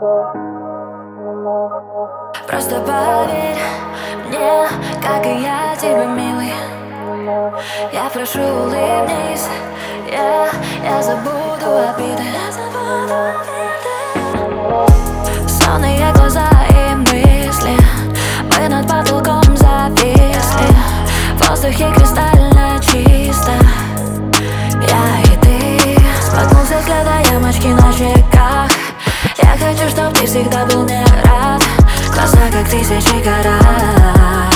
Просто поверь мне, как и я тебе, милый. Я прошу, улыбнись, я забуду обиды. Сонные глаза и мысли, мы над потолком зависли. В воздухе кристально чисто, я и ты. Споткнулся взгляд, а ямочки на щеках. Я хочу, чтоб ты всегда был мне рад. Глаза как тысячи карат.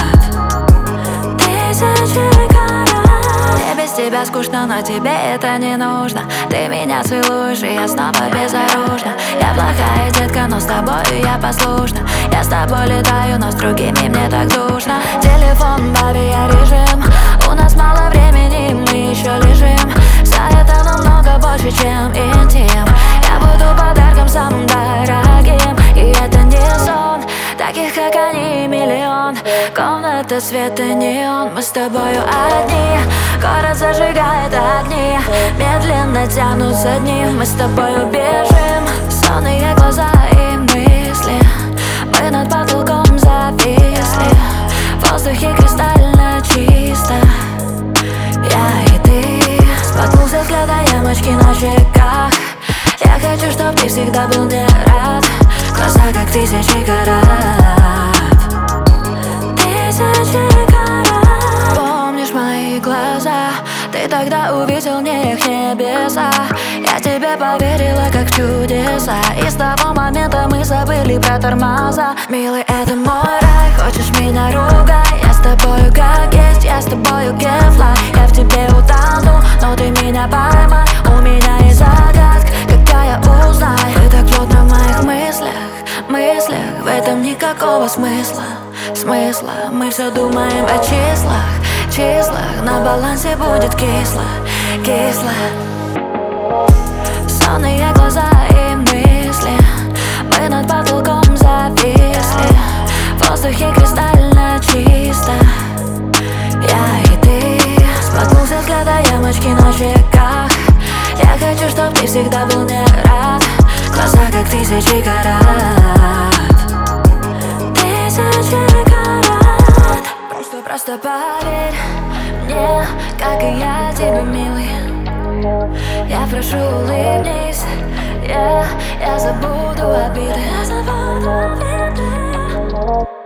Тысячи карат. Мне без тебя скучно, но тебе это не нужно. Ты меня целуешь, и я снова безоружна. Я плохая детка, но с тобою я послушна. Я с тобой летаю, но с другими мне так душно. Телефон, бабе, я режим. У нас мало времени, мы еще лежим. За это намного больше, чем интим. Я буду подарком самым дорогим. И это не сон, таких как они миллион. Комната света неон, мы с тобою одни. Город зажигает огни, медленно тянутся дни. Мы с тобою бежим, сонные глаза и мысли, мы над потолком зависли. В воздухе кристально чисто, я и ты. Споткнулся взгляд, а ямочки на щеках. Я хочу, чтоб ты всегда был мне рад. Глаза как тысячи карат. Тысячи карат. Помнишь мои глаза? Ты тогда увидел в них небеса. Я тебе поверила, как в чудеса. И с того момента мы забыли про тормоза. Милый, это мой рай, хочешь меня ругай. Я с тобою как есть, я с тобою кефлай. Я в тебе утону, но ты меня поймай. У меня есть загадка, когда я узнаю. Ты так плотно в моих мыслях, в этом никакого смысла. Мы все думаем о числах, на балансе будет кисло. Сонные глаза и мысли, мы над потолком зависли. В воздухе кристально чисто, я и ты. Споткнулся взгляд, а ямочки на щеках. Я хочу, чтоб ты всегда был мне рад. Глаза как тысячи карат. Тысячи карат. Просто поверь мне, как и я тебе, милый. Я прошу, улыбнись, я забуду обиды.